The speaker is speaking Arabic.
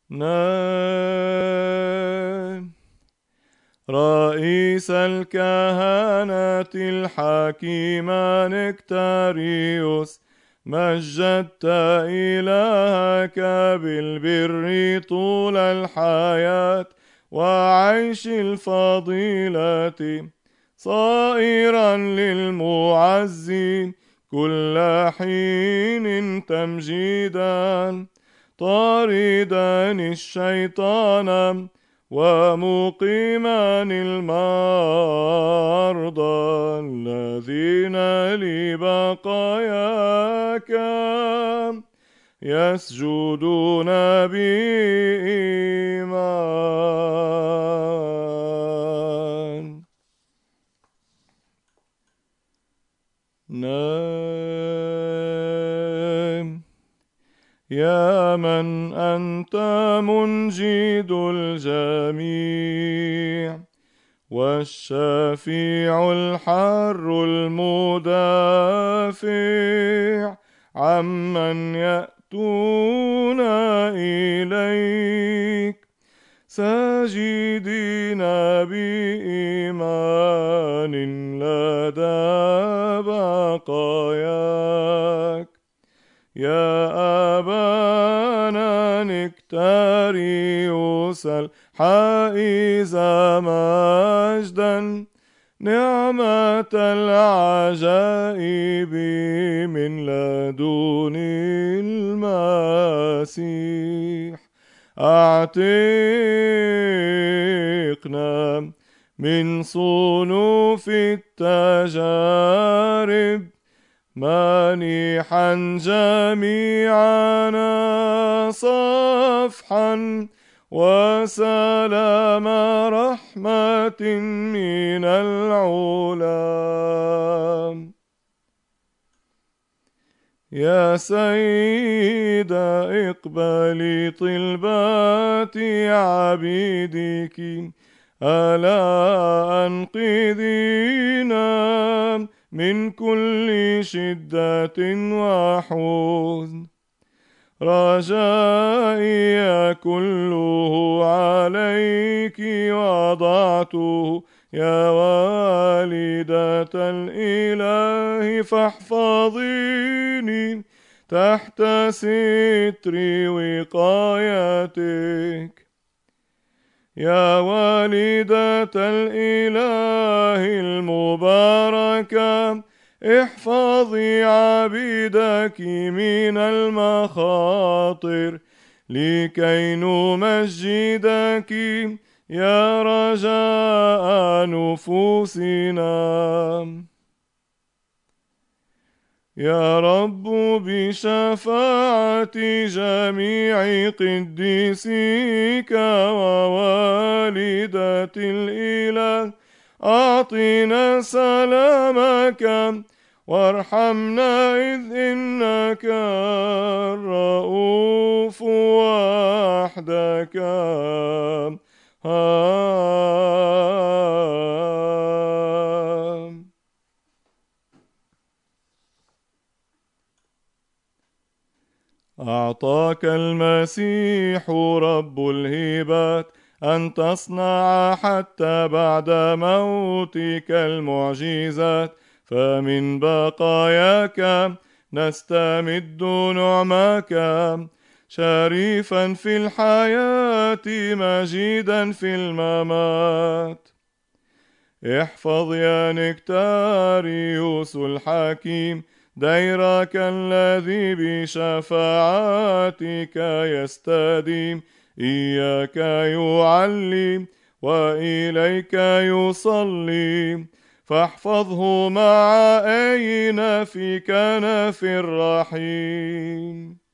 نعم. رئيس الكهنة الحكيم نكتاريوس، مجدت إلهك بالبر طول الحياة وعيش الفضيلة، صائرا للمعزين كل حين تمجيدا، طاردا الشيطان ومقيما المرضى الذين لبقاياك يسجدون بإيمان. نعم. يا من أنت منجد الجميع والشفيع الحر المدافع عمن يأتون إليك، ساجدين بإيمان لدى بقاياك. يا أبانا نكتاريوس الحائز مجدا، نعمة العجائب من لدن المسيح، أعتقنا من صنوف التجارب، مانحا جميعنا صفحا وسلام رحمة من العلا. يا سيدة اقبلي طلبات عبيدك، ألا أنقذينا من كل شدة وحزن، رجائي كله عليك وضعته يا والدة الإله، فاحفظيني تحت ستر وقايتك. يا والدة الإله المباركة، احفظي عبيدك من المخاطر لكي نمجدك يا رجاء نفوسنا. يا رب بشفاعة جميع قديسيك ووالدة الإله، أعطنا سلامك وارحمنا إذ إنك الرؤوف وحدك. أعطاك المسيح رب الهبات أن تصنع حتى بعد موتك المعجزات، فمن بقاياك نستمد نعمك، شريفا في الحياة مجيدا في الممات. احفظ يا نكتاريوس الحكيم ديرك الذي بشفاعتك يستديم، إياك يعلم وإليك يصلي، فاحفظه مع أين في كنف الرحيم.